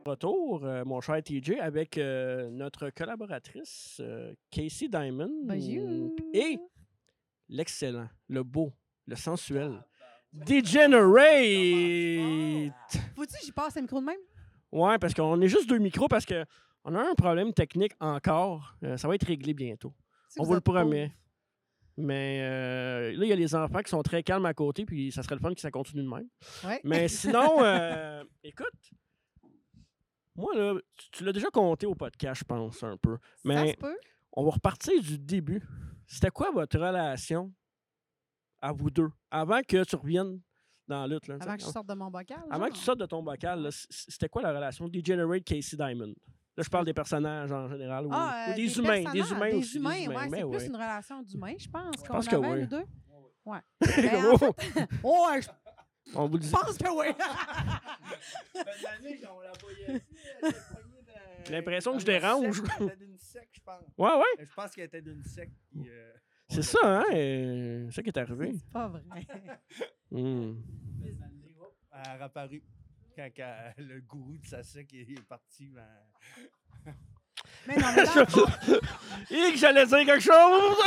Retour, mon cher TJ, avec notre collaboratrice Casey Diamond. Bonjour. Et l'excellent, le beau, le sensuel, Degenerate! Faut-tu que j'y passe un micro de même? Ouais, parce qu'on est juste deux micros parce qu'on a un problème technique encore. Ça va être réglé bientôt. Si On vous le êtes promet. pauvre. Mais là, il y a les enfants qui sont très calmes à côté, puis ça serait le fun que ça continue de même. Ouais. Mais sinon, écoute, moi, là, tu l'as déjà compté au podcast, je pense, un peu. Ça Mais se peut. on va repartir du début. C'était quoi votre relation à vous deux, avant que tu reviennes dans la lutte? Là, Avant que je sorte de mon bocal. Avant que tu sortes de ton bocal, là, c'était quoi la relation Degenerate Casey Diamond? Là, je parle des personnages en général, ou des humains. Des humains aussi. Des humains, ouais, Mais c'est ouais. plus une relation d'humain, je pense. Je qu'on pense que avait, oui. nous deux. Ouais. Comment? Ouais, je On vous dit. pense que oui. J'ai l'impression que je dérange. Elle était d'une secte, je pense. Ouais, ouais. Je pense qu'elle était d'une secte. Puis, C'est ça, hein? C'est ça qui est arrivé. C'est pas vrai. Hmm. Elle a reparu quand le gourou de sa secte est parti. Mais non, mais dans le fond, Et que j'allais dire quelque chose!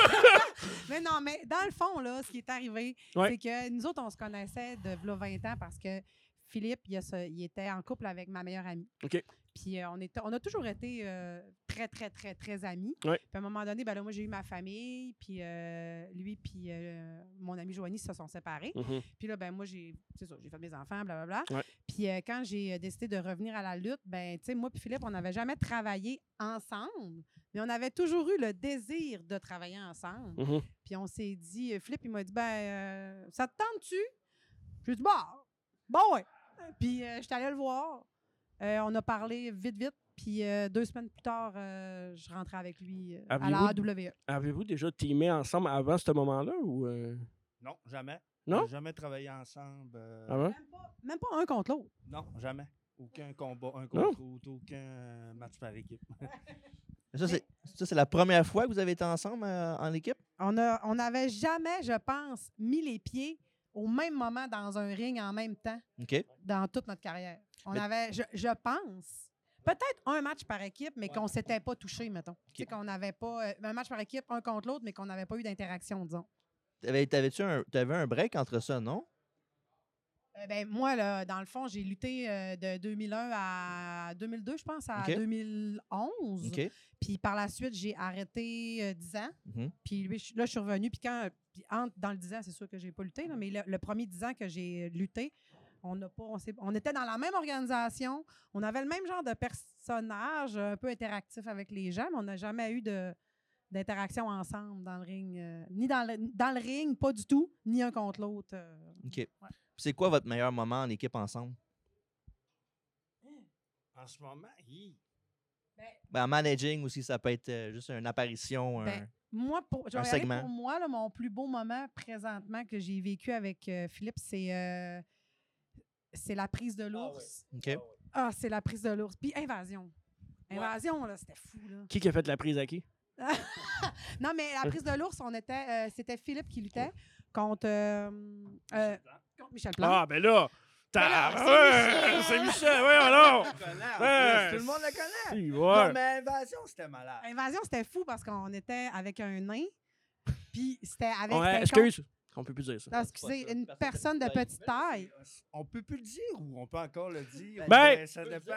mais dans le fond, là, ce qui est arrivé, Ouais. c'est que nous autres, on se connaissait de v'là 20 ans parce que Philippe, il était en couple avec ma meilleure amie. OK. Puis on a toujours été très, très, très, très amis. Ouais. Puis à un moment donné, ben là, moi, j'ai eu ma famille, puis lui, puis mon ami Joanie se sont séparés. Mhm. Puis là, ben moi, j'ai fait mes enfants, blablabla. Ouais. Puis quand j'ai décidé de revenir à la lutte, ben tu sais, moi puis Philippe, on n'avait jamais travaillé ensemble, mais on avait toujours eu le désir de travailler ensemble. Mhm. Puis on s'est dit, Philippe, il m'a dit, ben ça te tente-tu? J'ai dit, bah, bon, ouais. Puis j'étais allée le voir. On a parlé vite, vite. Puis 2 semaines plus tard, je rentrais avec lui à la AWE. Avez-vous déjà teamé ensemble avant ce moment-là? Ou Non, jamais. Non? On n'a jamais travaillé ensemble. avant? Même pas un contre l'autre. Non, jamais. Aucun combat, un Non? contre l'autre, aucun match par équipe. Ça, c'est la première fois que vous avez été ensemble en équipe? On n'avait jamais, je pense, mis les pieds au même moment dans un ring en même temps OK. dans toute notre carrière. On Mais- avait, je pense, peut-être un match par équipe, mais qu'on ne s'était pas touché, mettons. Tu sais, qu'on n'avait pas un match par équipe, un contre l'autre, mais qu'on n'avait pas eu d'interaction, disons. T'avais un break entre ça, non? Ben, moi, là, dans le fond, j'ai lutté de 2001 à 2002, je pense, à OK. 2011. OK. Puis par la suite, j'ai arrêté 10 ans. Mhm. Puis là, je suis revenue. Puis dans le 10 ans, c'est sûr que j'ai pas lutté, là, mais le premier 10 ans que j'ai lutté, on était dans la même organisation. On avait le même genre de personnage, un peu interactif avec les gens, mais on n'a jamais eu d'interaction ensemble dans le ring. Ni dans le ring, pas du tout, ni un contre l'autre. OK. C'est quoi votre meilleur moment en équipe ensemble? En ce moment, Ben, en managing aussi, ça peut être juste une apparition. Ben, moi, je vais un y aller segment. pour moi, là, mon plus beau moment présentement que j'ai vécu avec Philippe, c'est la prise de l'ours. OK. Ah, c'est la prise de l'ours. Puis Invasion. Invasion, là, c'était fou, là. Qui a fait la prise à qui? Non, mais la prise de l'ours, c'était Philippe qui luttait contre Michel Plante. Ah, ben là! là, C'est Michel, oui, alors! tout le monde le connaît. Si, Non, ouais. mais Invasion, c'était malade. Invasion, c'était fou parce qu'on était avec un nain. Puis c'était avec. Ouais, c'était excuse, on peut plus dire ça. contre- excusez, une personne de petite taille. On peut plus le dire ou on peut encore le dire? Ben- Ça dépend.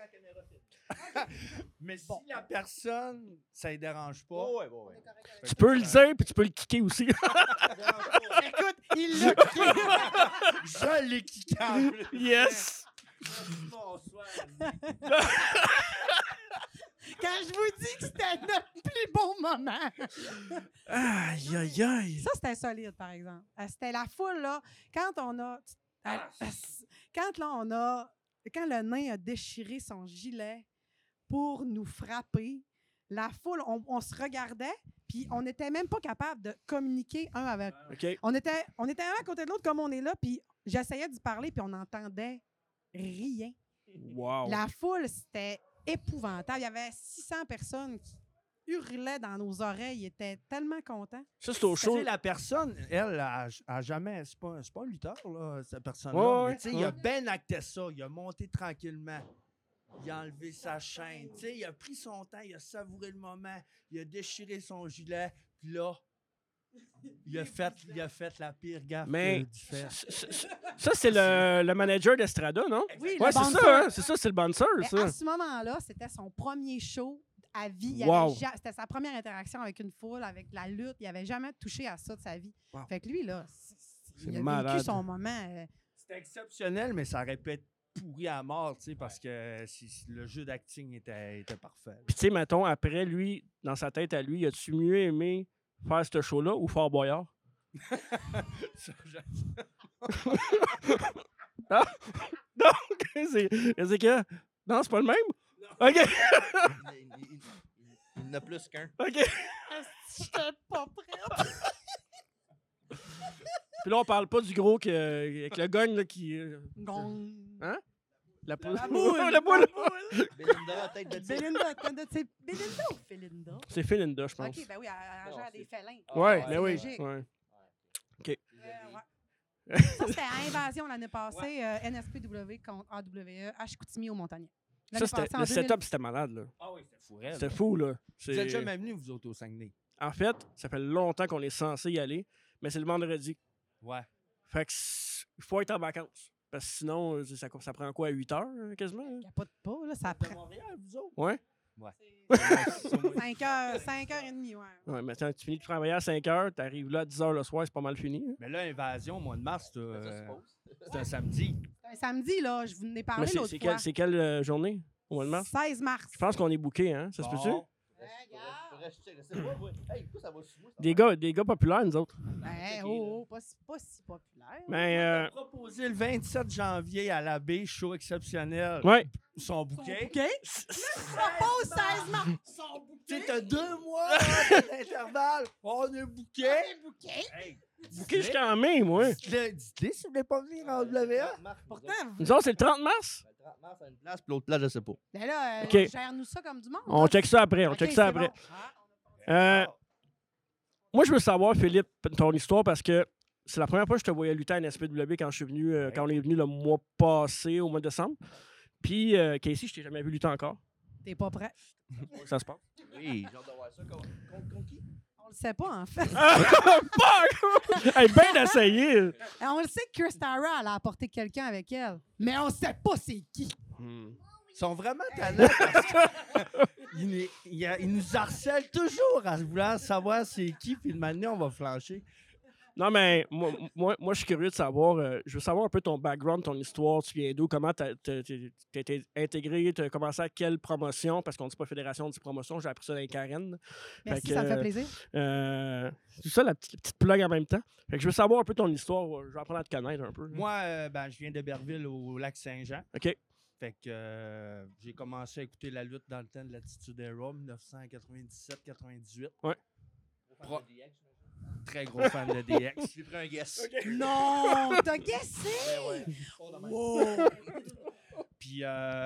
Mais si la personne, ça ne dérange pas. Tu peux le dire, puis tu peux le kicker aussi. Écoute, il l'a kické. Je l'ai kické en plus. Yes! Bonsoir. Quand je vous dis que c'était notre plus beau moment. Aïe, aïe, aïe. Ça, c'était solide, par exemple. C'était la foule, là. Quand le nain a déchiré son gilet pour nous frapper, la foule, on se regardait, puis on n'était même pas capable de communiquer un avec l'autre. OK. On était un à côté de l'autre comme on est là, puis j'essayais d'y parler, puis on n'entendait rien. Wow. La foule, c'était épouvantable. Il y avait 600 personnes qui hurlaient dans nos oreilles. Ils étaient tellement contents. Ça, c'est au Tu show. sais, la personne, elle, a jamais. C'est pas un lutteur, là, cette personne-là. Ouais, Mais tu sais, il a ouais. bien acté ça. Il a monté tranquillement. il a enlevé sa chaîne. Tu sais, il a pris son temps, il a savouré le moment, il a déchiré son gilet, puis là, il a fait la pire gaffe Mais du fait. ça, c'est le manager d'Estrada, non? Oui, Ouais, le c'est bouncer. ça, hein? C'est ça, c'est le bouncer, Mais ça. à ce moment-là, c'était son premier show à vie. Wow. C'était sa première interaction avec une foule, avec la lutte. Il n'avait jamais touché à ça de sa vie. Wow. Fait que lui, là, C'est il a malade. vécu son moment. C'était exceptionnel, mais ça aurait pu être pourri à mort, tu sais, parce que le jeu d'acting était parfait. Puis, tu sais, mettons, après, lui, dans sa tête à lui, as-tu mieux aimé faire ce show-là ou Fort Boyard? Ça, Non? Non? C'est que... Non, c'est pas le même? OK. Il n'a plus qu'un. OK. J'étais pas prête. Puis là, on parle pas du gros avec le gogne là, qui... Gong. Hein? La poule. La boule. La boule. Belinda, tête de tigre. Belinda ou Félinda? C'est Félinda, je pense. OK, ben oui, elle gère des félins. Ouais, Ah, mais c'est oui. logique. Ouais. Ouais. Ça, c'était à Invasion l'année passée, NSPW contre AWE, à Chicoutimi au Montagnet. Ça, L'année c'était, passée, en le 2000. setup, c'était malade, là. Ah oui, c'était fou, raide. C'était fou, là. Vous êtes jamais venus, vous autres, au Saguenay? En fait, ça fait longtemps qu'on est censé y aller, mais c'est le vendredi. Ouais. Fait que il faut être en vacances. Parce que sinon, ça prend quoi, 8 heures, quasiment? Hein? Capote pas, là, ça À prend Montréal, vous autres? Ouais? 5h30, ouais. Ouais, mais attends, tu finis de travailler à 5 heures, t'arrives là à 10 heures le soir, c'est pas mal fini. Hein? Mais là, Invasion, au mois de mars, Ça se pose. c'est un samedi. Un samedi, là, je vous en ai Mais parlé l'autre c'est fois. quelle journée au mois de mars? 16 mars. Je pense qu'on est booké, hein? Ça se peut-tu? Bon. Des gars populaires, nous autres. Ben, pas si populaire. Mais, Proposé le 27 janvier à la baie, show exceptionnel. ouais. Son bouquet. OK? Propose 16 mars. Son Tu sais, t'as 2 mois d'intervalle. On a bouquet. Hey, Booké jusqu'en mai, moi. dites-le si vous voulez pas venir en WA. Pourtant, Nous autres, c'est le 30 mars? Le 30 mars à une place, puis l'autre place, je sais pas. ben là, OK. gère-nous ça comme du monde. On là. check ça après, on OK, check ça c'est après. bon. Ah. Moi, je veux savoir, Philippe, ton histoire, parce que c'est la première fois que je te voyais lutter à NSPW quand je suis venu, quand on est venu le mois passé, au mois de décembre. Puis, Casey, je t'ai jamais vu lutter encore. T'es pas prêt. Ça se passe. Oui, j'ai hâte de voir ça. Contre qui? On le sait pas, en fait. Fuck! Hey, bien essayé! On le sait que Chris Tara, elle a apporté quelqu'un avec elle. Mais on sait pas c'est qui. Hmm. Ils sont vraiment talents parce qu'ils nous harcèlent toujours à vouloir savoir c'est qui, puis de manière on va flancher. Non, mais moi, je suis curieux de savoir. Je veux savoir un peu ton background, ton histoire. Tu viens d'où? Comment t'as été intégré? Tu as commencé à quelle promotion? Parce qu'on dit pas fédération, on dit promotion. J'ai appris ça dans les Karen. Merci, Fait que, ça me fait plaisir. C'est ça, la petite plug en même temps. Fait que je veux savoir un peu ton histoire. Je vais apprendre à te connaître un peu. Moi, je viens d'Héberville au lac Saint-Jean. OK. Fait que j'ai commencé à écouter la lutte dans le temps de l'Attitude Era, 1997-98. Ouais. Pro- Très gros fan de DX. J'ai pris un guess. Non! T'as guessé! Wow! Puis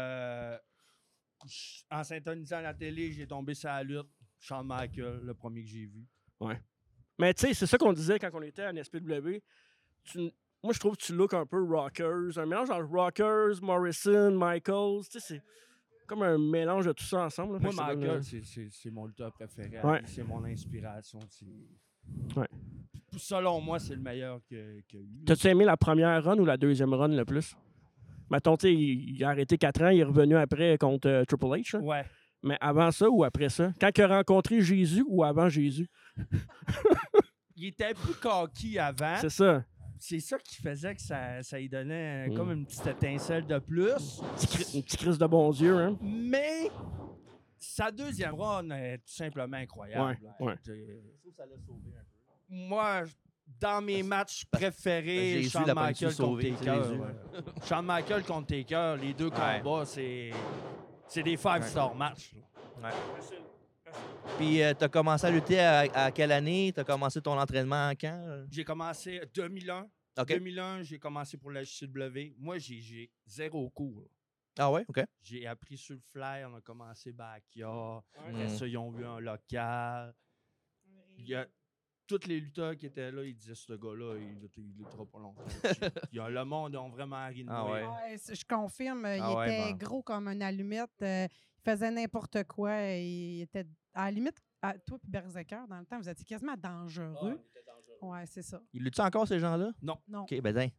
en s'intonisant à la télé, j'ai tombé sur la lutte. Shawn Michaels, le premier que j'ai vu. Mais tu sais, c'est ça qu'on disait quand on était à NSPW. Moi, je trouve que tu looks un peu Rockers. Un mélange entre Rockers, Morrison, Michaels. Tu sais, c'est comme un mélange de tout ça ensemble. là. Moi, Fait que ça donne, Michael, c'est mon lutteur préféré. Ouais. C'est mon inspiration. Ouais. Selon moi, c'est le meilleur qu'il y a eu. T'as-tu aimé la première run ou la deuxième run le plus? Mettons, tu sais, il a arrêté 4 ans, il est revenu après contre Triple H. Là. Ouais. Mais avant ça ou après ça? Quand il a rencontré Jésus ou avant Jésus? Il était plus cocky avant. C'est ça. C'est ça qui faisait que ça lui donnait Mm. comme une petite étincelle de plus. Une petite crise de bons yeux, hein? Mais sa deuxième run est tout simplement incroyable. Ouais. Je trouve que ça l'a sauvé un peu. Moi, dans mes matchs préférés, Jésus Shawn l'a pas Michaels su sauver, contre c'est Taker. Jésus. Ouais. Shawn Michaels contre Taker, les deux combats, c'est des 5-star matchs. là. Puis, t'as commencé à lutter à quelle année? T'as commencé ton entraînement quand? J'ai commencé 2001. OK. 2001, j'ai commencé pour la JCW. Moi, j'ai 0 cours. Ah ouais? OK. J'ai appris sur le fly, on a commencé Backyard. Mm. Après ça, ils ont eu un local. Il y a tous les lutteurs qui étaient là, ils disaient ce gars-là, il luttera pas longtemps. Le monde a vraiment ri de Ah moi. ouais. Ouais, je confirme, il Ah ouais, était bon. gros comme une allumette. Il faisait n'importe quoi. Il était à la limite, toi et Berserker, dans le temps, vous étiez quasiment dangereux. Ouais, c'est ça. Il lutte encore, ces gens-là? Non. OK, ben dingue.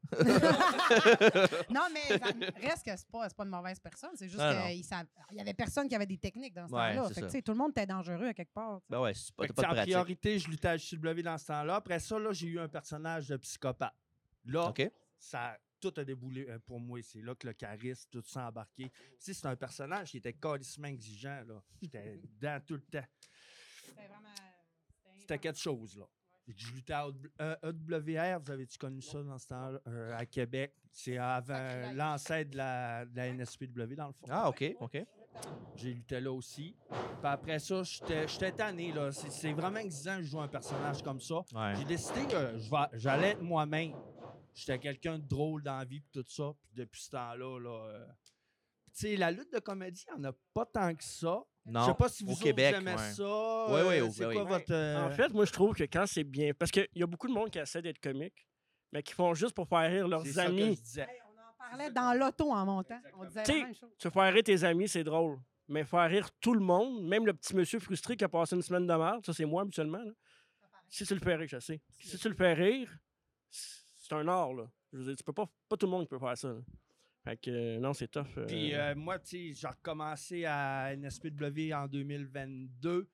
Non, mais ça reste que c'est pas une mauvaise personne. C'est juste Non, non. qu'il y avait personne qui avait des techniques dans ce Ouais, temps-là. c'est Fait que, ça. tu sais, tout le monde était dangereux à quelque part. Ben ouais, c'est pas, Fait t'as que, pas de en pratique. priorité, je luttais à JCW dans ce temps-là. Après ça, là, j'ai eu un personnage de psychopathe. Là, OK. ça tout a déboulé pour moi. C'est là que le charisme, tout ça embarqué. Tu sais, c'est un personnage qui était carrément exigeant. Là. J'étais dedans tout le temps. C'était vraiment. C'était quelque chose, là. Je luttais à EWR, vous avez-tu connu ça dans ce temps-là, à Québec? C'est avant l'ancêtre de la NSPW, dans le fond. Ah, OK, OK. J'ai lutté là aussi. Puis après ça, j'étais tanné, là. C'est vraiment exigeant de jouer un personnage comme ça. Ouais. J'ai décidé que j'allais être moi-même. J'étais quelqu'un de drôle dans la vie, puis tout ça. Puis depuis ce temps-là, tu sais, la lutte de comédie, il n'y en a pas tant que ça. Non, Je sais pas si vous au autres, Québec, vous aimez ouais. ça. Ouais, ouais, c'est ouais, quoi ouais. votre... En fait, moi, je trouve que quand c'est bien. Parce qu'il y a beaucoup de monde qui essaie d'être comique, mais qui font juste pour faire rire c'est leurs ça que amis. je disais. Hey, on en parlait dans l'auto en montant. On disait T'sais, la même chose. Tu faire rire tes amis, c'est drôle. Mais faire rire tout le monde, même le petit monsieur frustré qui a passé une semaine de merde, ça, c'est moi habituellement. Là. Si tu le fais rire, je sais. Si tu le fais rire, c'est un art. Là. Je veux dire, tu peux pas tout le monde qui peut faire ça. Là. Fait que non, c'est tough. Puis moi, tu sais, j'ai recommencé à NSPW en 2022.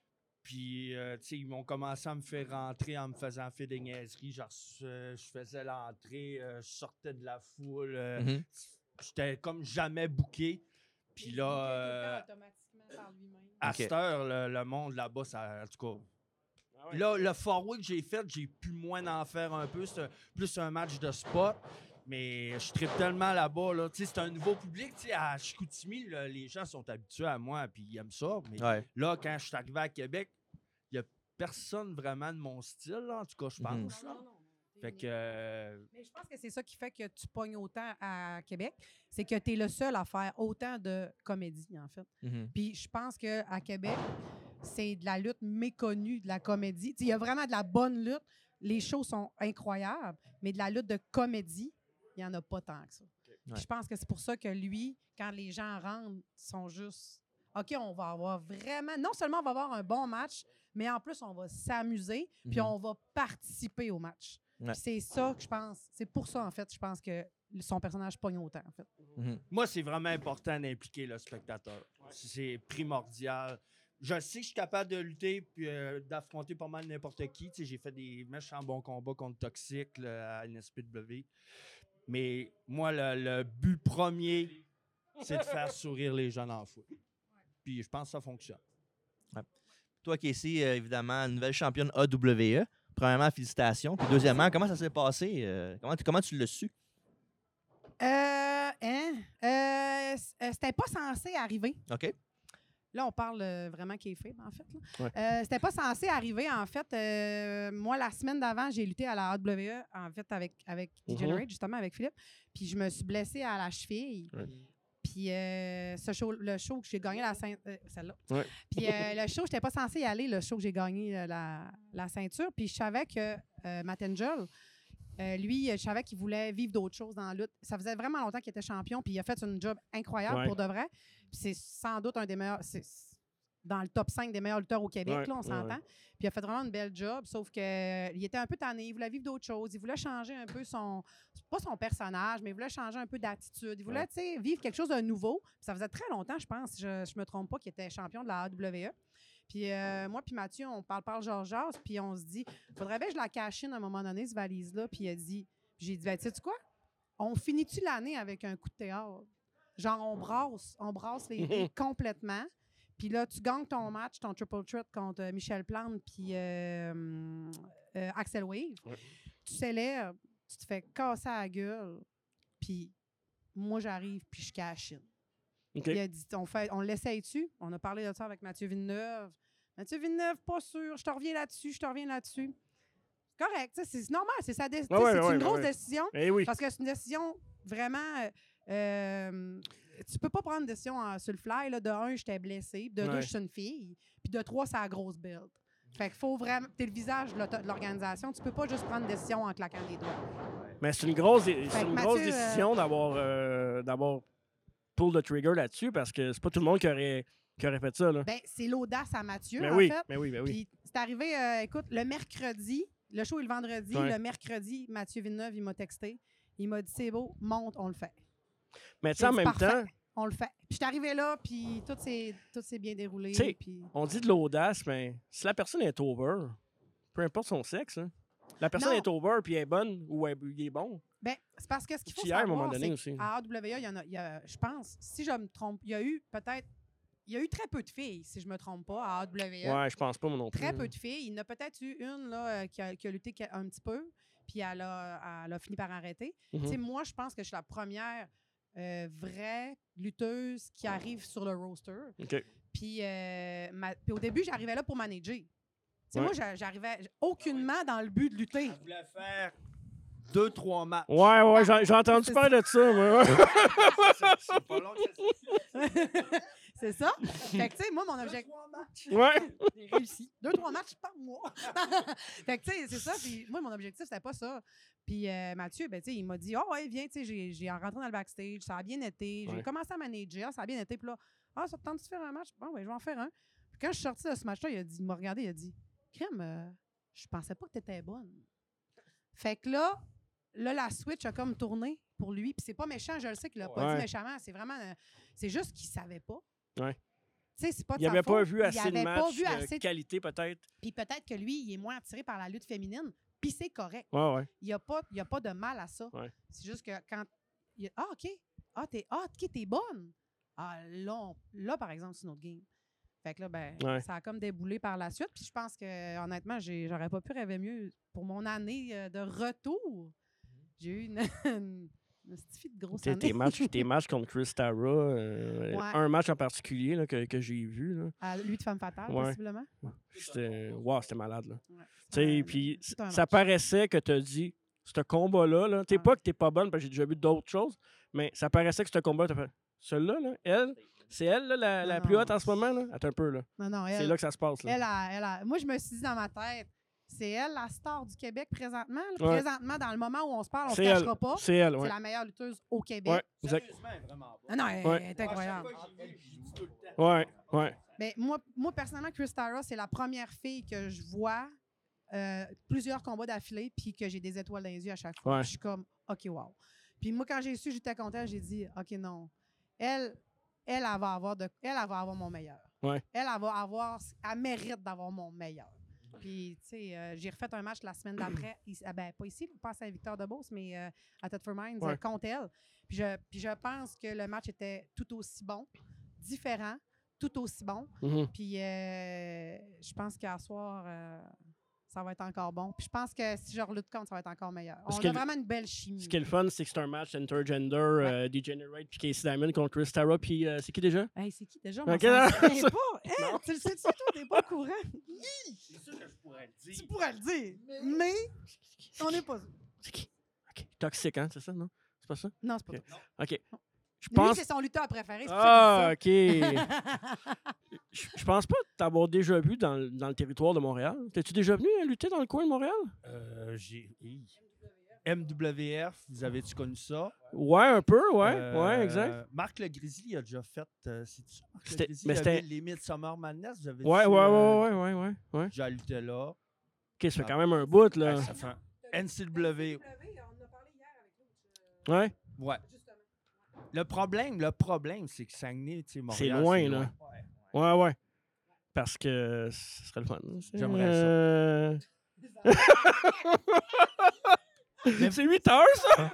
Puis, tu sais, ils m'ont commencé à me faire rentrer en me faisant faire des niaiseries. Genre, je faisais l'entrée, je sortais de la foule. Mhm. J'étais comme jamais booké. Puis là, automatiquement par lui-même. à Ok. cette heure, le monde là-bas, ça, en tout cas... Ah ouais. Là, le forward que j'ai fait, j'ai pu moins en faire un peu. C'est plus un match de spot. Mais je tripe tellement là-bas. Là. Tu sais, c'est un nouveau public. Tu sais, à Chicoutimi, là, les gens sont habitués à moi et ils aiment ça. Mais Ouais. là, quand je suis arrivé à Québec, il n'y a personne vraiment de mon style. Là, en tout cas, je pense. là. Fait que... Mais je pense que c'est ça qui fait que tu pognes autant à Québec. C'est que tu es le seul à faire autant de comédie, en fait. Mhm. Puis je pense qu'à Québec, c'est de la lutte méconnue, de la comédie. Il y a vraiment de la bonne lutte. Les shows sont incroyables, mais de la lutte de comédie, il n'y en a pas tant que ça. Puis Ouais. je pense que c'est pour ça que lui, quand les gens rentrent, ils sont juste OK, on va avoir vraiment... Non seulement on va avoir un bon match, mais en plus, on va s'amuser, puis Mhm. on va participer au match. Ouais. Puis c'est ça que je pense. C'est pour ça, en fait, je pense que son personnage pogne autant, en fait. Mhm. Moi, c'est vraiment important d'impliquer le spectateur. C'est primordial. Je sais que je suis capable de lutter puis d'affronter pas mal n'importe qui. Tu sais, j'ai fait des méchants bons combats contre Toxic là, à NSPW. Mais moi, le but premier, c'est de faire sourire les gens en foule. Puis je pense que ça fonctionne. Toi, Casey, évidemment, nouvelle championne AWE. Premièrement, félicitations. Puis deuxièmement, comment ça s'est passé? Comment tu l'as su? C'était pas censé arriver. OK? Là, on parle vraiment kayfabe, en fait. Là. Ouais. C'était pas censé arriver, en fait. Moi, la semaine d'avant, j'ai lutté à la AWE, en fait, avec Degenerate, justement, avec Philippe. Puis je me suis blessée à la cheville. Ouais. Puis le show que j'ai gagné, celle-là. Ouais. Puis le show, je n'étais pas censée y aller, le show que j'ai gagné la ceinture. Puis je savais que Matt Angel, lui, je savais qu'il voulait vivre d'autres choses dans la lutte. Ça faisait vraiment longtemps qu'il était champion, puis il a fait un job incroyable Ouais. pour de vrai. Puis c'est sans doute un des meilleurs, c'est dans le top 5 des meilleurs lutteurs au Québec, Ouais, là, on s'entend. ouais. Puis il a fait vraiment une belle job, sauf qu'il était un peu tanné, il voulait vivre d'autres choses, il voulait changer un peu pas son personnage, mais il voulait changer un peu d'attitude. Il voulait, Ouais. tu sais, vivre quelque chose de nouveau. Puis ça faisait très longtemps, je pense, si je me trompe pas, qu'il était champion de la AWE. Puis moi puis Mathieu, on parle Georges, puis on se dit, faudrait bien que je la cache à un moment donné, cette valise-là. Puis il a dit, j'ai dit, ben, tu sais quoi? On finit-tu l'année avec un coup de théâtre? Genre, on brasse les dés complètement. Puis là, tu gagnes ton match, ton triple threat contre Michel Plante puis Axel Wave. Ouais. Tu célèbres, tu te fais casser la gueule. Puis moi, j'arrive, puis je cache in. OK. Il a dit, on l'essaye-tu? On a parlé de ça avec Mathieu Villeneuve. Mathieu Villeneuve, pas sûr. Je te reviens là-dessus. Correct, tu sais, c'est normal. C'est sa décision. Ouais, C'est ouais, une grosse ouais. décision. Eh oui. Parce que c'est une décision vraiment. Tu peux pas prendre une décision sur le fly. Là. De un, j'étais blessée. De deux, Ouais. je suis une fille. Puis de trois, c'est la grosse belt. Fait qu'il faut vraiment. T'es le visage de l'organisation. Tu peux pas juste prendre une décision en claquant des doigts. Mais c'est une grosse, Mathieu, décision d'avoir pull the trigger là-dessus parce que c'est pas tout le monde qui aurait fait ça. Là. Ben, c'est l'audace à Mathieu, Mais en oui, fait. mais oui, mais oui. Puis c'est arrivé, écoute, le mercredi, le show est le vendredi, Ouais. le mercredi, Mathieu Villeneuve, il m'a texté. Il m'a dit, c'est beau, monte, on le fait. Mais tu sais, J'ai en dit, même parfait. temps, On le fait. Puis je suis arrivé là, puis tout s'est bien déroulé. Tu sais, Puis... on dit de l'audace, mais si la personne est over, peu importe son sexe, hein, la personne Non. est over puis elle est bonne ou il est bon. Ben, c'est parce que ce qu'il faut Hier, à un savoir, moment donné c'est aussi. qu'à AWA, il y a, je pense, si je me trompe, il y a eu très peu de filles, si je me trompe pas, à AWA. Ouais, je pense pas, moi non plus. Très peu de filles. Il y en a peut-être eu une là, qui a lutté un petit peu, puis elle a fini par arrêter. Mhm. Tu sais, moi, je pense que je suis la première vraie lutteuse qui arrive sur le roster. OK. Puis au début, j'arrivais là pour manager. Tu sais, Ouais. moi, j'arrivais aucunement dans le but de lutter. Elle voulait faire 2-3 matchs. Ouais, j'ai entendu C'est parler de ça, moi. C'est pas long que ça C'est ça? Fait que, tu sais, moi, mon objectif. 2-3 matchs. Ouais. J'ai réussi. 2-3 matchs par mois. Fait que, tu sais, c'est ça. Puis moi, mon objectif, c'était pas ça. Puis Mathieu, ben, tu sais, il m'a dit, oh, ouais, viens, tu sais, j'ai rentré dans le backstage, ça a bien été. J'ai Ouais. commencé à manager, ça a bien été. Puis là, ça te tente de faire un match? Bon, ben, je vais en faire un. Puis quand je suis sorti de ce match-là, il m'a regardé, il a dit, Crème, je pensais pas que tu étais bonne. Fait que là, la switch a comme tourné pour lui. Puis c'est pas méchant, je le sais qu'il l'a pas Ouais. dit méchamment. C'est vraiment. C'est juste qu'il savait pas. Ouais. Tu sais, c'est pas de Il sa avait pas faute. vu assez Il de avait pas matchs vu de assez de- qualité, peut-être. Puis peut-être que lui, il est moins attiré par la lutte féminine. Puis c'est correct. Ouais. Il n'y a pas de mal à ça. Ouais. C'est juste que quand. OK. T'es bonne. Là, par exemple, c'est notre game. Fait que là, ben, Ouais. ça a comme déboulé par la suite. Puis je pense que, honnêtement, j'aurais pas pu rêver mieux. Pour mon année de retour, j'ai eu une stifie de grosse année. Tes matchs contre Chris Tara, Ouais. un match en particulier là, que j'ai vu, là, À lui de femme fatale, Ouais. possiblement. c'était malade. Là. Ouais. Tu sais, C'est puis c'est un ça match. paraissait que tu as dit, ce combat-là, là, t'es Ouais. pas que t'es pas bonne parce que j'ai déjà vu d'autres choses, mais ça paraissait que ce combat-là, t'as fait, celle-là, là, c'est elle, là, la Non, plus non. haute en ce moment, là? Attends un peu, là. Non, C'est là que ça se passe, là. moi, je me suis dit dans ma tête, c'est elle la star du Québec présentement. Là. Ouais. Présentement, dans le moment où on se parle, on ne se C'est elle. cachera pas. C'est elle, C'est ouais. la meilleure lutteuse au Québec. Ouais, exact. Sérieusement, elle est vraiment bonne. Ah non, elle Ouais. est incroyable. À chaque fois que j'ai vu, je dis tout le temps. Ouais. Mais moi, personnellement, Chris Tara, c'est la première fille que je vois plusieurs combats d'affilée puis que j'ai des étoiles dans les yeux à chaque fois. Ouais. Je suis comme, OK, wow. Puis moi, quand j'ai su, j'étais contente, j'ai dit, OK, non. Elle va avoir mon meilleur. Ouais. Elle mérite d'avoir mon meilleur. Puis, tu sais, j'ai refait un match la semaine d'après, pas ici, pas à Saint-Victor-de-Beauce, mais à Thetford Mines Ouais. contre elle. Puis je pense que le match était tout aussi bon, différent, tout aussi bon. Mhm. Puis je pense qu'à soir, ça va être encore bon. Puis je pense que si je relutte contre, ça va être encore meilleur. Parce On que a vraiment une belle chimie. Ce qui est le fun, c'est que c'est un match intergender, Degenerate puis Casey Diamond contre Chris Tara, puis c'est qui déjà? Hey, c'est qui déjà? Ok, Moi, non, ça me souvient ça- pas. Hey, Non. tu le sais-tu, toi? T'es pas au courant. C'est sûr que je pourrais le dire. Tu pourrais le dire. Mais on n'est pas sûr. C'est qui? OK. Toxique, hein, c'est ça, non? C'est pas ça? Non, c'est pas Ok. ça. OK. Je Lui, pense... c'est son lutteur préféré. c'est Ah, OK. pour ça qu'il dit ça. Je pense pas t'avoir déjà vu dans le territoire de Montréal. T'es-tu déjà venu lutter dans le coin de Montréal? MWF, vous avez-tu connu ça? Ouais, un peu, ouais, exact. Marc Le Grizzly a déjà fait. C'est-tu ça, Marc Le C'était- Grizzly? mais Il c'était- avait les Midsummer Madness. Vous avez Ouais. J'ai lutté là. OK, ça fait quand même un bout, Ouais, là. ça fait un NCW. Ouais. Ouais. Le problème, c'est que Saguenay, tu sais, Montréal, loin, là. Ouais. Ouais. Parce que ce serait le fun. J'aimerais ça. C'est 8 heures, ça?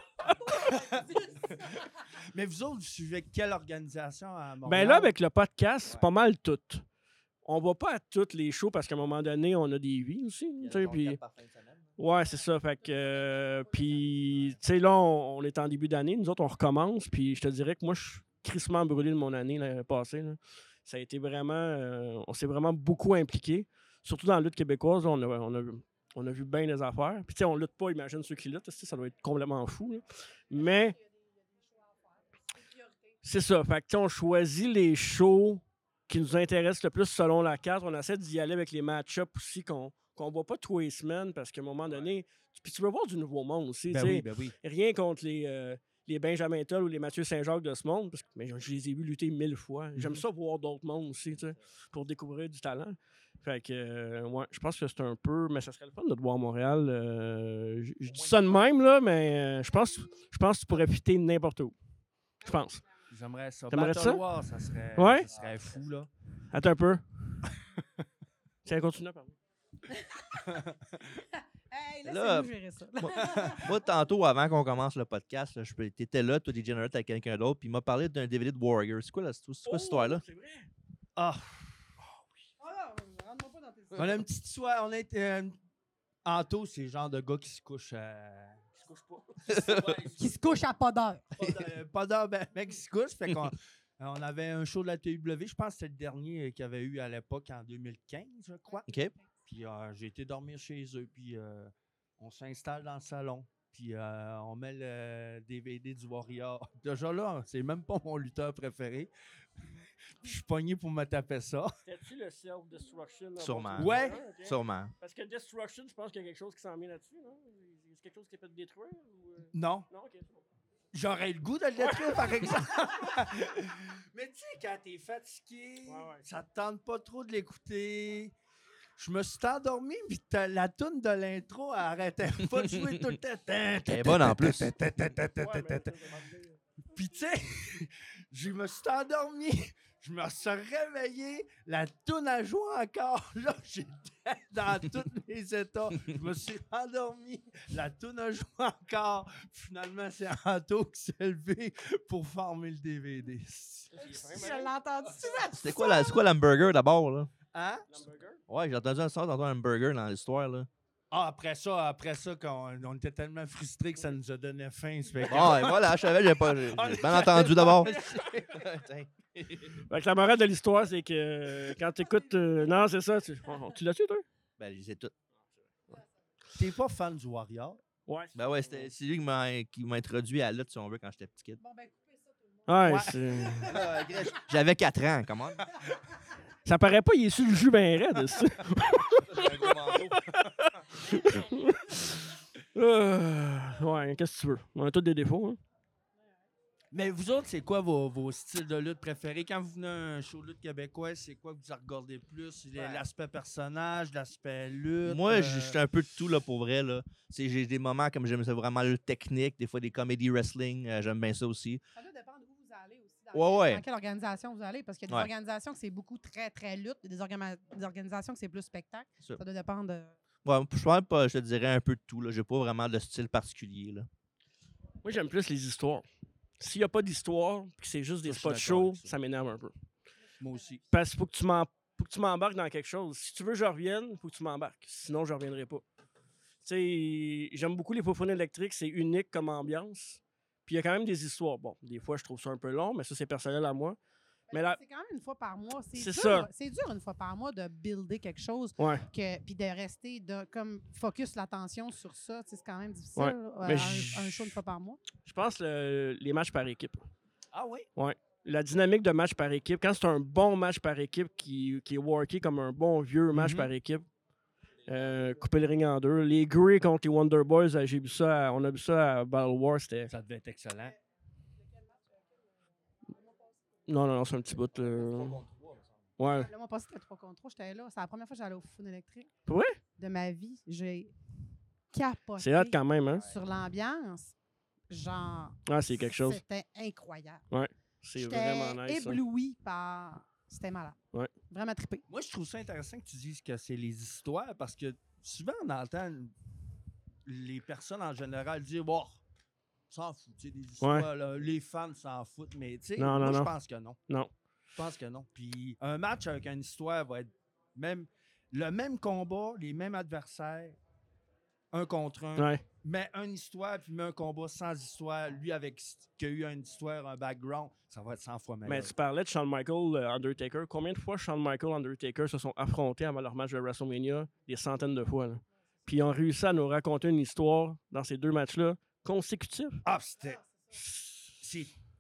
Mais vous autres, vous suivez quelle organisation à Montréal? Ben là, avec le podcast, c'est pas mal tout. On va pas à toutes les shows parce qu'à un moment donné, on a des vies aussi. tu sais, puis- Ouais, c'est ça. Fait que, puis, tu sais, là, on est en début d'année. Nous autres, on recommence. Puis, je te dirais que moi, je suis crissement brûlé de mon année l'année passée. Là. Ça a été vraiment... on s'est vraiment beaucoup impliqué. Surtout dans la lutte québécoise, là, on a vu bien des affaires. Puis, tu sais, on lutte pas, imagine ceux qui luttent. Ça doit être complètement fou. Là. Mais, c'est ça. Fait que, tu sais, on choisit les shows qui nous intéresse le plus selon la carte. On essaie d'y aller avec les match-ups aussi qu'on voit pas tous les semaines parce qu'à un moment donné, puis tu veux voir du nouveau monde aussi. Ben tu sais. oui, ben oui. Rien contre les Benjamin Toll ou les Mathieu Saint-Jacques de ce monde, mais je les ai vus lutter 1000 fois. J'aime ça voir d'autres mondes aussi, tu sais, pour découvrir du talent. Fait que, ouais, je pense que c'est un peu... Mais ça serait le fun de te voir à Montréal. Je dis ça de même, là, mais je pense que tu pourrais fitter n'importe où. Je pense. J'aimerais ça. T'aimerais Battle ça? War, ça serait, Ouais? ça serait fou, là. Attends un peu. Tiens, continue à parler. Hey, Là, laissez-nous gérer ça. Moi, tantôt, avant qu'on commence le podcast, tu étais là, toi, Degenerate avec quelqu'un d'autre, puis il m'a parlé d'un DVD de Warrior. C'est quoi, cette histoire-là? C'est vrai? Ah, Ah non, rentre-moi pas dans tes on a une petite soirée. On a été. Anto, c'est le genre de gars qui se couche. Qui se couche pas. Qui se couche à pas d'heure. Pas d'heure, ben, mec, qui se couche. Fait qu'on on avait un show de la TUW. Je pense que c'était le dernier qu'il y avait eu à l'époque, en 2015, je crois. OK. Puis j'ai été dormir chez eux. Puis on s'installe dans le salon. Puis on met le DVD du Warrior. Déjà là, c'est même pas mon lutteur préféré. Puis je suis pogné pour me taper ça. C'était-tu le Self-Destruction? Sûrement. Ouais. Ok. Sûrement. Parce que Destruction, je pense qu'il y a quelque chose qui s'en vient là-dessus, non? C'est quelque chose qui est fait détruire? Ou... Non. Non, ok, c'est bon. J'aurais le goût de le détruire, par exemple. Mais tu sais, quand t'es fatigué, Ouais. ça te tente pas trop de l'écouter. Je me suis endormi, puis la toune de l'intro, elle arrêtait pas de jouer tout le temps. Elle est bonne en plus. Ouais, mais ça, Puis tu sais, je me suis endormi, je me suis réveillé, la toune a joué encore. Là, j'étais dans tous mes états. Je me suis endormi, la toune a joué encore. Finalement, c'est Anto qui s'est levé pour former le DVD. Je l'ai entendu. C'est quoi l'hamburger d'abord, là? Hein? L'hamburger? Ouais, j'ai entendu un sort d'un hamburger dans l'histoire, là. Ah, après ça, on était tellement frustrés que ça nous a donné faim. Ça fait que- Ah, et voilà, je savais, j'ai bien entendu d'abord. Fait que la morale de l'histoire, c'est que quand tu écoutes. Non, c'est ça. Tu l'as-tu, toi? Ben, c'est tout. T'es pas fan du Warrior? Ouais. Ben ouais, c'est lui qui m'a introduit à la lutte, si on veut, quand j'étais petit kid. Bon, ben, coupez ça, tout le monde. Ouais, Ouais. c'est. J'avais 4 ans, comment? Ça paraît pas, il est sur le jus bien raide, ça. Ouais, qu'est-ce que tu veux? On a tous des défauts, hein? Mais vous autres, c'est quoi vos styles de lutte préférés? Quand vous venez à un show de lutte québécois, c'est quoi que vous regardez plus? L'aspect personnage, l'aspect lutte? Moi, je suis un peu de tout, là, pour vrai, là. J'ai des moments comme j'aime ça vraiment le technique, des fois des comédies wrestling, j'aime bien ça aussi. Ça doit dépendre où vous allez aussi. Ouais. Dans quelle organisation vous allez. Parce qu'il y a des Ouais. organisations que c'est beaucoup très, très lutte. Il y a des organisations que c'est plus spectacle. Ça. Ça doit dépendre de... Ouais, je pense pas, je te dirais un peu de tout, là. J'ai pas vraiment de style particulier, là. Moi, j'aime plus les histoires. S'il n'y a pas d'histoire, puis que c'est juste des Ça, je suis spots d'accord shows, avec ça. ça m'énerve un peu. Moi aussi. Parce qu'il faut que tu m'embarques dans quelque chose. Si tu veux que je revienne, il faut que tu m'embarques. Sinon, je ne reviendrai pas. Tu sais, j'aime beaucoup les Faux-Fournes électriques. C'est unique comme ambiance. Puis il y a quand même des histoires. Bon, des fois, je trouve ça un peu long, mais ça, c'est personnel à moi. Mais là, C'est quand même une fois par mois. C'est dur, ça. C'est dur une fois par mois de builder quelque chose ouais. puis de rester comme focus l'attention sur ça. Tu sais, c'est quand même difficile. Ouais. là, Mais un show une fois par mois. Je pense les matchs par équipe. Ah oui? La dynamique de match par équipe, quand c'est un bon match par équipe qui est worké comme un bon vieux match Mhm. par équipe, couper le ring en deux. Les Grey contre les Wonder Boys, on a vu ça à Battle War, c'était... Ça devait être excellent. Non, c'est un petit bout. Ouais. Le mois passé, c'était 3 contre 3. J'étais là. C'est la première fois que j'allais au Fun électrique. Pour vrai? De ma vie. J'ai capoté C'est hot quand même, hein? sur l'ambiance. Genre, Ah, c'est quelque chose. c'était incroyable. C'est J'étais vraiment nice. ça. ébloui par... C'était malade. Ouais. Vraiment trippé. Moi, je trouve ça intéressant que tu dises que c'est les histoires parce que souvent, on entend les personnes en général dire bon, s'en fout, tu sais, des histoires, là, les fans s'en foutent, mais tu sais, Non, moi, non, je non. pense que non. Non. Je pense que non. Puis un match avec une histoire va être même le même combat, les mêmes adversaires, un contre un, Ouais. mais une histoire, puis un combat sans histoire, lui avec qui a eu une histoire, un background, ça va être 100 fois meilleur. Mais tu parlais de Shawn Michaels, Undertaker. Combien de fois Shawn Michaels et Undertaker se sont affrontés avant leur match de WrestleMania? Des centaines de fois. Là. Puis ils ont réussi à nous raconter une histoire dans ces deux matchs-là consécutifs. Ah, c'était. C'est.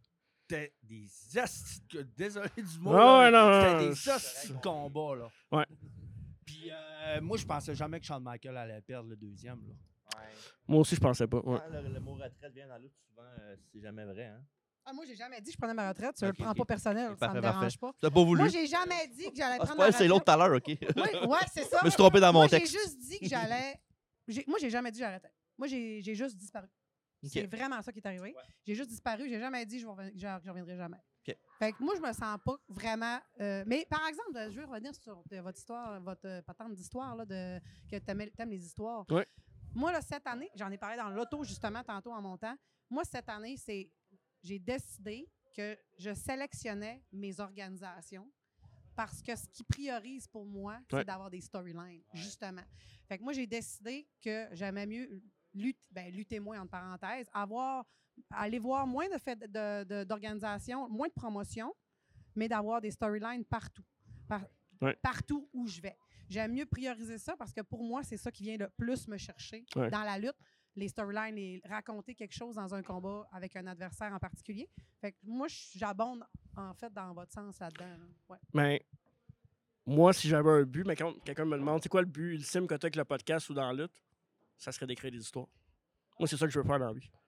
c'était des astis de... Désolé du mot, Ah là, ouais, non, c'était non, des astis de combat, là. Ouais. Puis moi, je pensais jamais que Shawn Michaels allait perdre le deuxième, là. Moi aussi, je pensais pas. Ouais. Quand le mot retraite vient dans la lutte, souvent, c'est jamais vrai. Hein? Ah, moi, j'ai jamais dit que je prenais ma retraite. Je le Ok, prends ok. pas personnel. Ça me Parfait, dérange pas. Tu l'as pas voulu. Moi, j'ai jamais dit que j'allais Ah, prendre c'est ma pas c'est retraite. l'autre tout à l'heure, OK? Oui, ouais, c'est ça. Je me suis trompé dans mon Moi, texte. j'ai juste dit que j'allais. Moi, j'ai jamais dit que j'arrêtais. Moi, j'ai juste disparu. OK. C'est vraiment ça qui est arrivé. J'ai juste disparu. J'ai jamais dit que je reviendrai jamais. OK. Fait que moi, je me sens pas vraiment. Mais par exemple, je veux revenir sur votre histoire, votre patente d'histoire, là, que t'aimes les histoires. Ouais. Moi, là, cette année, j'en ai parlé dans l'auto justement tantôt en montant. Moi, cette année, j'ai décidé que je sélectionnais mes organisations parce que ce qui priorise pour moi, c'est Ouais. d'avoir des storylines, justement. Fait que moi, j'ai décidé que j'aimais mieux lutter moins, entre parenthèses, aller voir moins d'organisations, moins de promotions, mais d'avoir des storylines partout. Ouais. Partout où je vais. J'aime mieux prioriser ça parce que pour moi, c'est ça qui vient le plus me chercher Ouais. dans la lutte. Les storylines, raconter quelque chose dans un combat avec un adversaire en particulier. Fait que moi, j'abonde en fait dans votre sens là-dedans. Là. Ouais. Mais moi, si j'avais un but, mais quand quelqu'un me demande c'est quoi le but ultime que tu as avec le podcast ou dans la lutte, ça serait d'écrire des histoires. Moi, c'est ça que je veux faire dans la vie.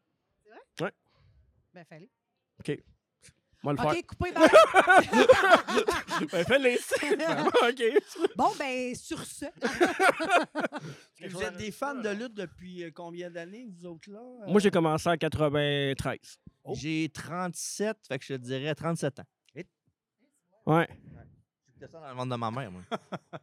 Ben, fallait. OK. Moi, le faire. OK, coupez bye. Ben, fais-les. OK. Bon, ben, sur ce. Vous êtes des fans de lutte depuis combien d'années, vous autres, là? Moi, j'ai commencé en 93. Oh. J'ai 37, fait que je te dirais 37 ans. Ouais. J'écoutais ça dans le ventre de ma mère, moi.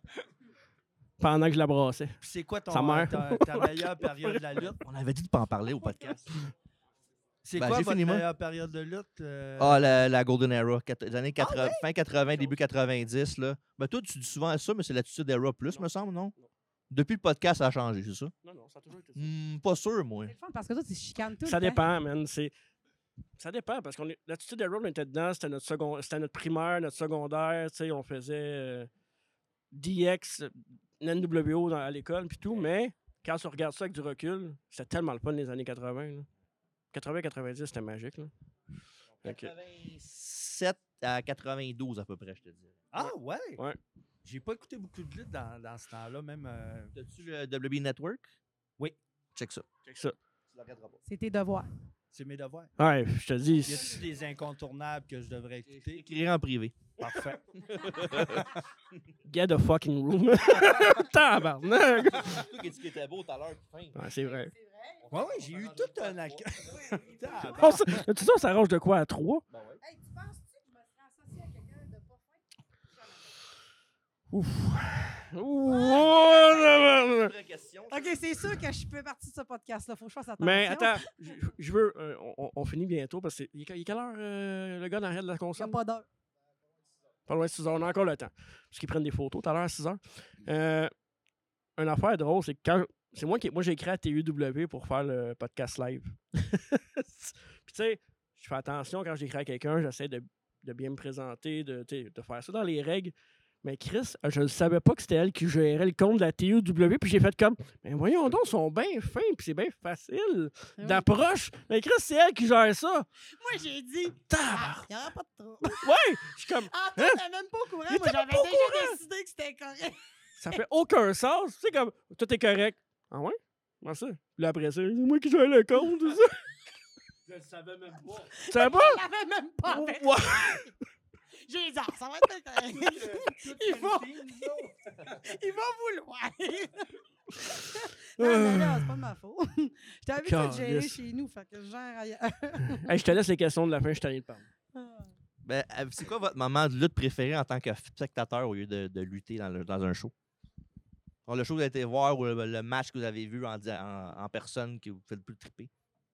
Pendant que je la brassais. Puis c'est quoi Sa mère. ta meilleure période de la lutte? On avait dit de pas en parler au podcast. C'est Ben, quoi j'ai votre fini, moi. meilleure période de lutte? Ah, la Golden Era, les années 80, fin 80, début 90. Là. Ben, toi, tu dis souvent ça, mais c'est l'attitude Era Plus, me semble, non? Depuis le podcast, ça a changé, c'est ça? Non, ça a toujours été ça. Pas sûr, moi. C'est le fun parce que toi, tu chicanes tout. Ça le temps. dépend, man. Ça dépend, parce qu'on l'attitude Era, on était dedans, c'était notre primaire, notre secondaire, tu sais, on faisait DX, NWO à l'école, puis tout, mais quand tu regardes ça avec du recul, c'était tellement le fun les années 80. Là. 80-90, c'était magique. Là. Fait que- 87 à 92 à peu près, je te dis. Ah, ouais? Ouais. J'ai pas écouté beaucoup de lutte dans ce temps-là, même. T'as-tu le WB Network? Oui. Check ça. Check ça. Tu le regarderas pas. C'est tes devoirs. C'est mes devoirs. Ouais, je te dis. Y a-t-il des incontournables que je devrais écouter? Écrire en privé. Parfait. Get the fucking room. Tabarnak! Toi qui était beau tout à l'heure, fin. Ouais, c'est vrai. Oui, oui, j'ai eu tout un accueil. Tu sais, on s'arrange de quoi à 3? Hey, tu penses-tu que je me serais associé à quelqu'un de pas fin? Ouf. Vraie question. OK, c'est sûr que je fais partie de ce podcast-là. Faut que je fasse attention. Mais attends, je veux. On finit bientôt parce que. Il est quelle heure le gars dans l'arrière de la Il n'y a console? pas d'heure. Pas loin de 6 heures. On a encore le temps. Parce qu'ils prennent des photos tout à l'heure à 6 heures. Une affaire drôle, c'est que quand. C'est moi j'ai écrit à TUW pour faire le podcast live. Puis tu sais, je fais attention quand j'écris à quelqu'un, j'essaie de bien me présenter, de faire ça dans les règles. Mais Chris, je ne savais pas que c'était elle qui gérait le compte de la TUW, puis j'ai fait comme, mais voyons donc, ils sont bien fins, puis c'est bien facile Oui. d'approche. Mais Chris, c'est elle qui gère ça. Moi, j'ai dit, Tabarnak. il n'y aura pas de trop. Ouais, je suis comme, Ah, toi, t'es même pas au courant. Il Moi, était j'avais pas au déjà décidé que c'était correct. ça fait aucun sens. C'est comme, tout est correct. Ah ouais? Comment ça? Puis là, après ça, c'est moi qui gère le compte, tout ça. Je le savais même pas. Tu savais pas? Je l'avais même pas fait. Ouais. J'ai dit, ah, ça va être correct. Il va vouloir. Non, mais là, c'est pas de ma faute. Je t'avais vu de gérer Calisse. chez nous, fait que je gère ailleurs. Hey, je te laisse les questions de la fin, je t'en ai de parler. Ben, c'est quoi votre moment de lutte préféré en tant que spectateur au lieu de lutter dans un show? Alors, le show que vous avez été voir ou le match que vous avez vu en personne qui vous fait le plus triper?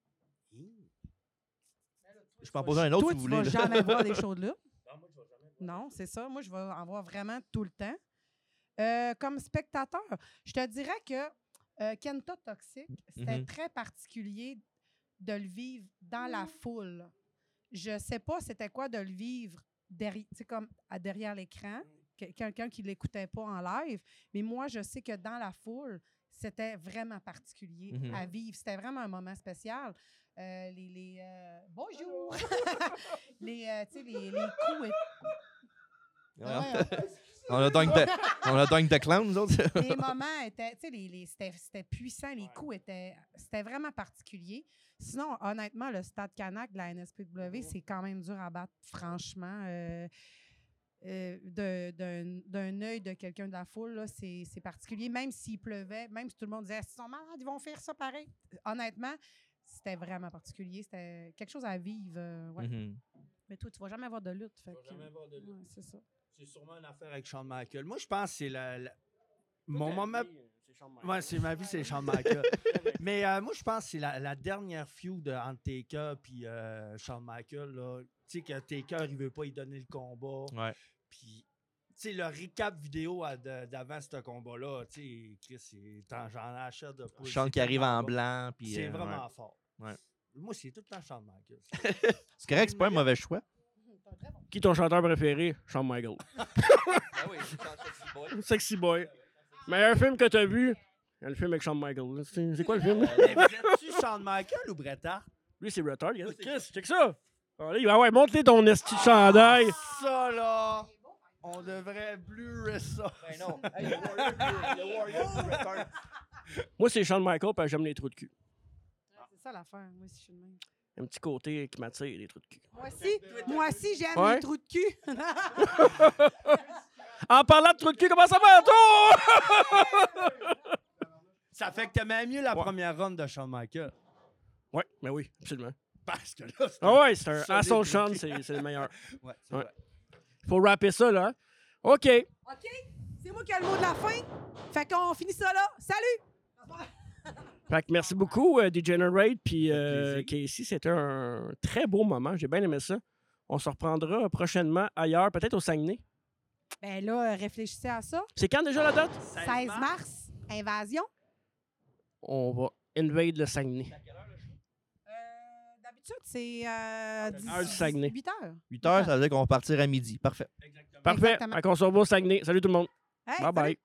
Je peux en poser un autre Toi, si vous tu voulez. vas là. jamais voir des shows de là. Non, c'est ça. Moi, je vais en voir vraiment tout le temps. Comme spectateur, je te dirais que Kenta Toxic, c'était Mhm. très particulier de le vivre dans la foule. Je sais pas c'était quoi de le vivre derrière l'écran, quelqu'un qui ne l'écoutait pas en live, mais moi, je sais que dans la foule, c'était vraiment particulier Mhm. à vivre. C'était vraiment un moment spécial. Bonjour! Tu sais, les coups. On a donc de clown, nous autres. Les moments étaient, tu sais, c'était puissant, les coups c'était vraiment particulier. Sinon, honnêtement, le Stade Canac de la NSPW, c'est quand même dur à battre, franchement. D'un œil de quelqu'un de la foule, là, c'est particulier. Même s'il pleuvait, même si tout le monde disait « Ils sont malades, ils vont faire ça pareil ». Honnêtement, c'était vraiment particulier. C'était quelque chose à vivre. Ouais. Mhm. Mais toi, tu vas jamais avoir de lutte. Tu vas jamais avoir de lutte. Ouais, c'est ça. C'est sûrement une affaire avec Shawn Michaels. Moi, je pense que c'est mon moment. Ouais, c'est ma vie, c'est Shawn Michaels. Mais moi, je pense que c'est la dernière feud entre Taker et Shawn Michaels. Là. Tu sais, que Taker, il veut pas y donner le combat. Ouais. Puis, tu sais, le recap vidéo d'avant ce combat-là, tu sais, Chris, j'en achète de plus. Shawn qui arrive en blanc. Puis, C'est vraiment ouais. fort. Ouais. Moi, c'est tout le temps Shawn Michaels. C'est correct, c'est pas un mauvais choix. Qui est ton chanteur préféré? Shawn Michaels. Ah oui, c'est Sexy Boy. Meilleur film que t'as vu? Le film avec Shawn Michaels. C'est quoi le film? Mais vous êtes-tu Shawn Michaels ou Bret Hart? Lui, c'est Bret Hart. Chris, check ça! Allez, ah ouais, monte-les ton esti de chandail. Ça, là, on devrait blurrer ça. Ben non. Hey, le Warrior, Moi, c'est Shawn Michaels parce que j'aime les trous de cul. C'est ça l'affaire. Moi aussi, je suis le même. Un petit côté qui m'attire, les trous de cul. Moi aussi j'aime Ouais. les trous de cul. En parlant de trous de cul, comment ça va, toi? Ça fait que t'aimais mieux la première ronde de Shawn Michaels. Ouais, mais oui, absolument. Parce que là, c'est Ah ouais, c'est un solide Asshole trou de Shawn, cul. c'est le meilleur. Ouais, c'est Ouais. vrai. Faut rapper ça, là. hein? OK. OK? C'est moi qui ai le mot de la fin. Fait qu'on finit ça là. Salut! Fait que merci beaucoup, Degenerate, puis plaisir. Casey. C'était un très beau moment. J'ai bien aimé ça. On se reprendra prochainement ailleurs, peut-être au Saguenay. Ben là, réfléchissez à ça. C'est quand déjà la date? 16 mars, invasion. On va invade le Saguenay. D'habitude, c'est heure du Saguenay. 8 heures. 8 heures, ça veut dire qu'on va partir à midi. Parfait. Parfait. Exactement. Fait qu'on se revoit au Saguenay. Salut tout le monde. Hey, Bye bye. salut.